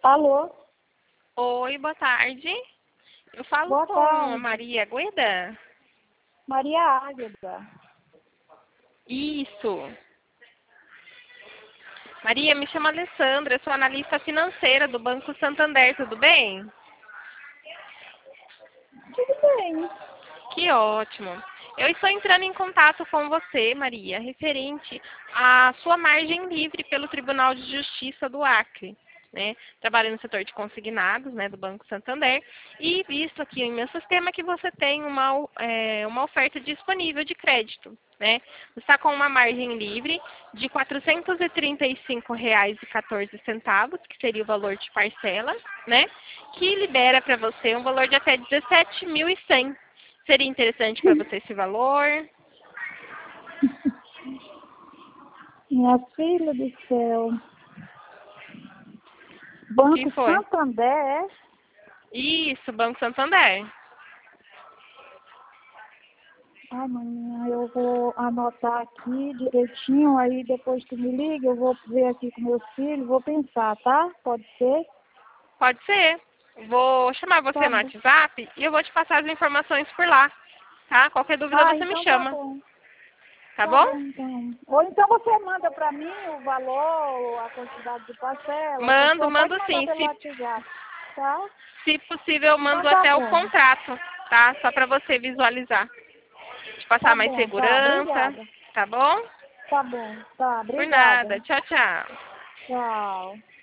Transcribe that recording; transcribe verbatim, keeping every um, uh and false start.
Alô? Oi, boa tarde. Eu falo Boa com tarde. a Maria Gueda? Maria Águeda. Isso. Maria, me chamo Alessandra, eu sou analista financeira do Banco Santander, tudo bem? Tudo bem. Que ótimo. Eu estou entrando em contato com você, Maria, referente à sua margem livre pelo Tribunal de Justiça do Acre. Né? Trabalho no setor de consignados, né, do Banco Santander, e visto aqui em meu sistema que você tem uma, é, uma oferta disponível de crédito. Né? Você está com uma margem livre de quatrocentos e trinta e cinco reais e quatorze centavos, que seria o valor de parcela, né? Que libera para você um valor de até dezessete mil e cem. Seria interessante para você esse valor? Minha filha do céu. O que Banco foi? Santander? Isso, Banco Santander. Ai, maninha, eu vou anotar aqui direitinho, aí depois tu me liga, eu vou ver aqui com meus filhos, vou pensar, tá? Pode ser? Pode ser. Vou chamar você Tá no bom. WhatsApp e eu vou te passar as informações por lá, tá? Qualquer dúvida Ah, você me então tá chama, bom. tá Tá bom? bom, então. Ou então você manda pra mim o valor, a quantidade de parcela, essas Mando, coisas. Pode mando mandar sim. pelo Se, WhatsApp, tá? se possível, eu Então mando tá até o bom. contrato, tá? Só para você visualizar. Te Tá passar mais bom, tá. segurança, Obrigada. tá bom? Tá bom, tá. Por Obrigada. nada. Tchau, tchau. Tchau.